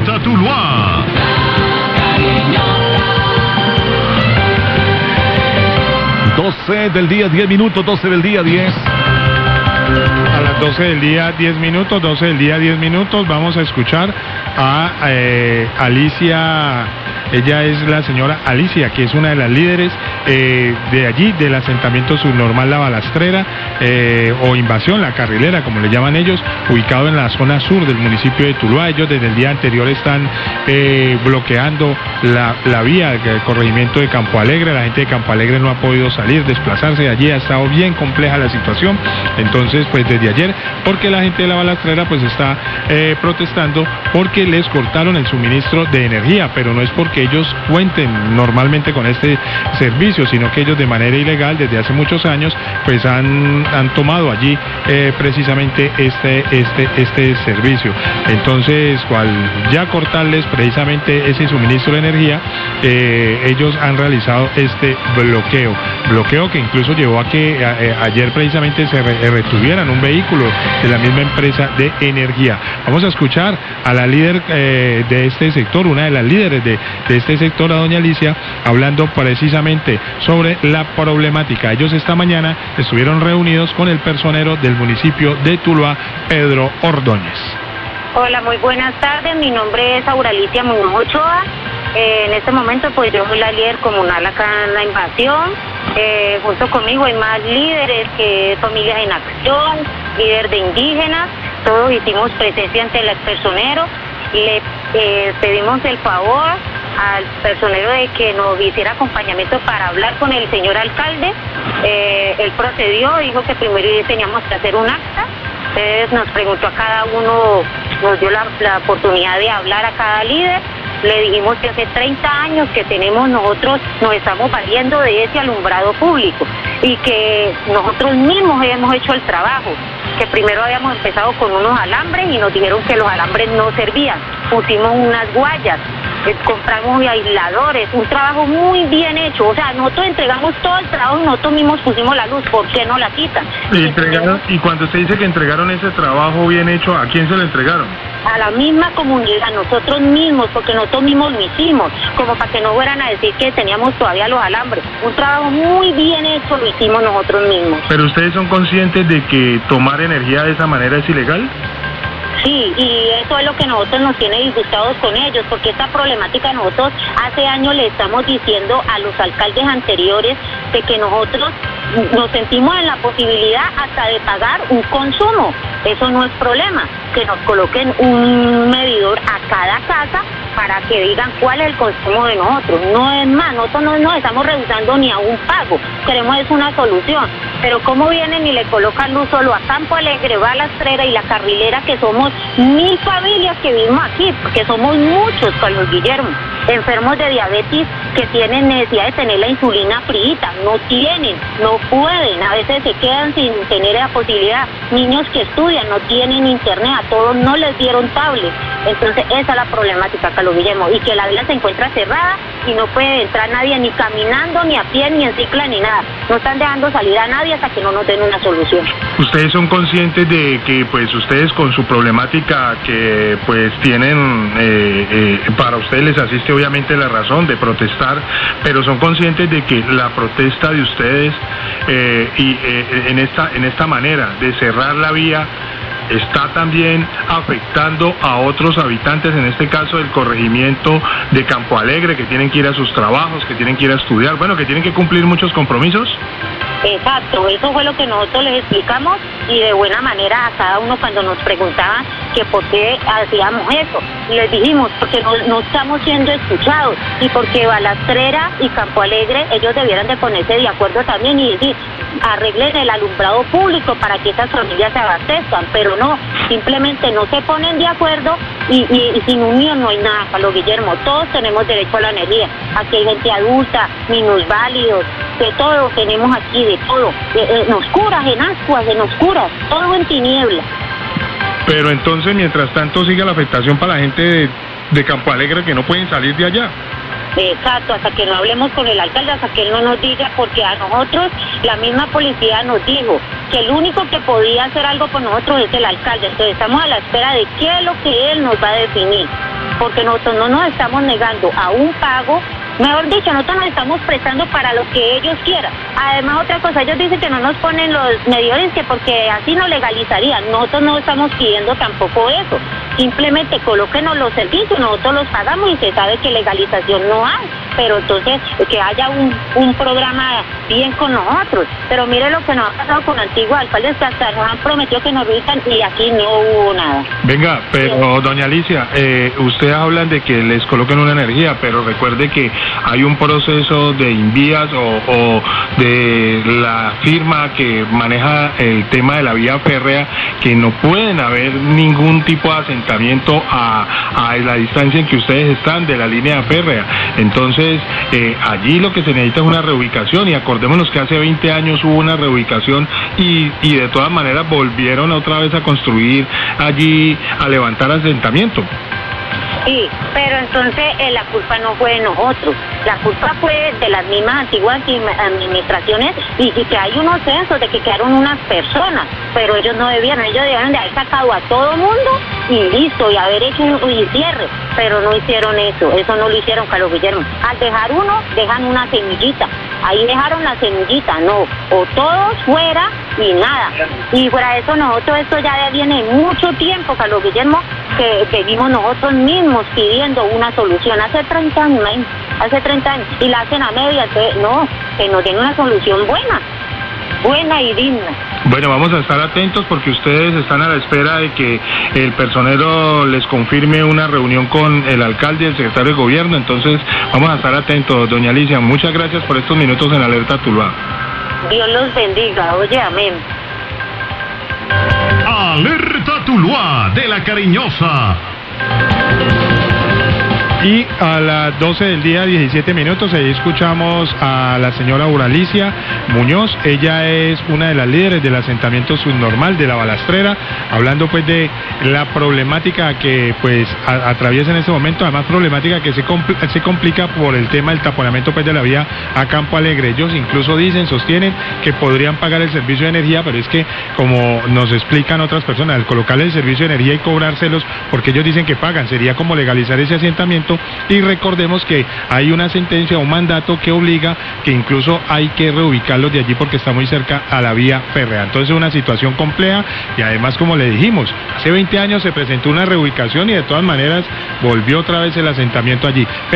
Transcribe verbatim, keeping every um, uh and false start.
hasta Tuluá. doce del día, diez minutos, doce del día, diez. A las doce del día, diez minutos, doce del día, diez minutos, vamos a escuchar a eh, Alicia. Ella es la señora Alicia, que es una de las líderes eh, de allí, del asentamiento subnormal La Balastrera, eh, o Invasión, La Carrilera, como le llaman ellos, ubicado en la zona sur del municipio de Tuluá. Ellos desde el día anterior están eh, bloqueando la, la vía del corregimiento de Campo Alegre. La gente de Campo Alegre no ha podido salir, desplazarse de allí, ha estado bien compleja la situación. Entonces, pues desde ayer, porque la gente de La Balastrera pues está eh, protestando porque les cortaron el suministro de energía, pero no es porque ellos cuenten normalmente con este servicio, sino que ellos de manera ilegal desde hace muchos años pues han, han tomado allí eh, precisamente este, este, este servicio. Entonces, cual ya cortarles precisamente ese suministro de energía, eh, ellos han realizado este bloqueo, bloqueo que incluso llevó a que a, a, ayer precisamente se re, retuvieran un vehículo de la misma empresa de energía. Vamos a escuchar a la líder eh, de este sector, una de las líderes de, de este sector, a doña Alicia, hablando precisamente sobre la problemática. Ellos esta mañana estuvieron reunidos con el personero del municipio de Tuluá, Pedro Ordóñez. Hola, muy buenas tardes, mi nombre es Auralicia Muñoz Ochoa. Eh, en este momento pues yo soy la líder comunal acá en la Invasión. Eh, junto conmigo hay más líderes, que es Familias en Acción, líder de indígenas. Todos hicimos presencia ante el personero. Le eh, pedimos el favor al personero de que nos hiciera acompañamiento para hablar con el señor alcalde. Eh, él procedió, dijo que primero teníamos que hacer un acta. Entonces nos preguntó a cada uno, nos dio la, la oportunidad de hablar a cada líder. Le dijimos que hace treinta años que tenemos nosotros, nos estamos valiendo de ese alumbrado público y que nosotros mismos hemos hecho el trabajo, que primero habíamos empezado con unos alambres y nos dijeron que los alambres no servían, pusimos unas guayas, eh, compramos aisladores, un trabajo muy bien hecho. O sea, nosotros entregamos todo el trabajo y nosotros mismos pusimos la luz. ¿Por qué no la quitan? Y, entregaron, y cuando usted dice que entregaron ese trabajo bien hecho, ¿a quién se lo entregaron? A la misma comunidad, nosotros mismos, porque nosotros mismos lo hicimos, como para que no fueran a decir que teníamos todavía los alambres. Un trabajo muy bien hecho lo hicimos nosotros mismos. ¿Pero ustedes son conscientes de que tomar energía de esa manera es ilegal? Sí, y eso es lo que nosotros nos tiene disgustados con ellos, porque esta problemática nosotros hace años le estamos diciendo a los alcaldes anteriores de que nosotros nos sentimos en la posibilidad hasta de pagar un consumo. Eso no es problema, que nos coloquen un medidor a cada casa para que digan cuál es el consumo de nosotros. No es más, nosotros no nos estamos rehusando ni a un pago, queremos es una solución. Pero cómo vienen y le colocan luz solo a Campo Alegre, Balastrera y La Carrilera, que somos mil familias que vivimos aquí, porque somos muchos, Carlos Guillermo, enfermos de diabetes que tienen necesidad de tener la insulina frita, no tienen, no pueden, a veces se quedan sin tener la posibilidad. Niños que estudian no tienen internet, a todos no les dieron tablet. Entonces esa es la problemática, Carlos Guillermo, y que la vía se encuentra cerrada y no puede entrar nadie ni caminando, ni a pie, ni en cicla, ni nada. No están dejando salir a nadie hasta que no nos den una solución. ¿Ustedes son conscientes de que pues ustedes con su problemática que pues tienen, eh, eh, para ustedes les asiste obviamente la razón de protestar, pero son conscientes de que la protesta de ustedes eh, y eh, en esta en esta manera de cerrar la vía está también afectando a otros habitantes, en este caso del corregimiento de Campo Alegre, que tienen que ir a sus trabajos, que tienen que ir a estudiar, bueno, que tienen que cumplir muchos compromisos? Exacto, eso fue lo que nosotros les explicamos, y de buena manera a cada uno cuando nos preguntaban que por qué hacíamos eso. Les dijimos, porque no, no estamos siendo escuchados, y porque Balastrera y Campo Alegre, ellos debieran de ponerse de acuerdo también y decir, arreglen el alumbrado público para que esas familias se abastezcan, pero no, simplemente no se ponen de acuerdo y, y, y sin unión no hay nada, Carlos Guillermo. Todos tenemos derecho a la energía. Aquí hay gente adulta, minusválidos, de todo tenemos aquí, de todo, en oscuras, en ascuas, en oscuras, todo en tinieblas. Pero entonces, mientras tanto, sigue la afectación para la gente de, de Campo Alegre, que no pueden salir de allá. Exacto, hasta que no hablemos con el alcalde, hasta que él no nos diga, porque a nosotros la misma policía nos dijo que el único que podía hacer algo por nosotros es el alcalde. Entonces estamos a la espera de qué es lo que él nos va a definir. porque nosotros no nos estamos negando a un pago. Mejor dicho, nosotros nos estamos prestando para lo que ellos quieran. Además, otra cosa, ellos dicen que no nos ponen los medidores, que porque así no legalizarían. Nosotros no estamos pidiendo tampoco eso. Simplemente colóquenos los servicios, nosotros los pagamos y se sabe que legalización no hay. Pero entonces, que haya un, un programa bien con nosotros. Pero mire lo que nos ha pasado con antiguos alcaldes, que hasta nos han prometido que nos reubican y aquí no hubo nada. Venga, pero doña Alicia, eh, ustedes hablan de que les coloquen una energía, pero recuerde que hay un proceso de Invías o, o de la firma que maneja el tema de la vía férrea, que no pueden haber ningún tipo de asentamiento a, a la distancia en que ustedes están de la línea férrea. Entonces, eh, allí lo que se necesita es una reubicación, y acordémonos que hace veinte años hubo una reubicación y, y de todas maneras volvieron otra vez a construir allí, a levantar asentamiento. Sí, pero entonces eh, la culpa no fue de nosotros, la culpa fue de las mismas antiguas administraciones, y, y que hay unos censos de que quedaron unas personas, pero ellos no debieron, ellos debieron de haber sacado a todo mundo y listo, y haber hecho un, un cierre, pero no hicieron eso, eso no lo hicieron, Carlos Guillermo. Al dejar uno, dejan una semillita, ahí dejaron la semillita, no, o todos fuera y nada, y fuera de eso nosotros, esto ya viene mucho tiempo, Carlos Guillermo, que venimos nosotros mismos pidiendo una solución hace treinta años, hace treinta años, y la hacen a media, no, que nos den una solución buena, buena y digna. Bueno, vamos a estar atentos porque ustedes están a la espera de que el personero les confirme una reunión con el alcalde y el secretario de gobierno, entonces vamos a estar atentos, doña Alicia. Muchas gracias por estos minutos en Alerta Tuluá. Dios los bendiga, oye, amén. Alerta Tuluá de la Cariñosa. Y a las doce del día, diecisiete minutos, ahí escuchamos a la señora Uralicia Muñoz. Ella es una de las líderes del asentamiento subnormal de La Balastrera, hablando pues de la problemática que pues a, atraviesa en este momento, además problemática que se, compl se complica por el tema del taponamiento pues de la vía a Campo Alegre. Ellos incluso dicen, sostienen que podrían pagar el servicio de energía, pero es que, como nos explican otras personas, al colocarle el servicio de energía y cobrárselos, porque ellos dicen que pagan, sería como legalizar ese asentamiento. Y recordemos que hay una sentencia, un mandato que obliga que incluso hay que reubicarlos de allí porque está muy cerca a la vía férrea. Entonces es una situación compleja, y además, como le dijimos, hace veinte años se presentó una reubicación y de todas maneras volvió otra vez el asentamiento allí.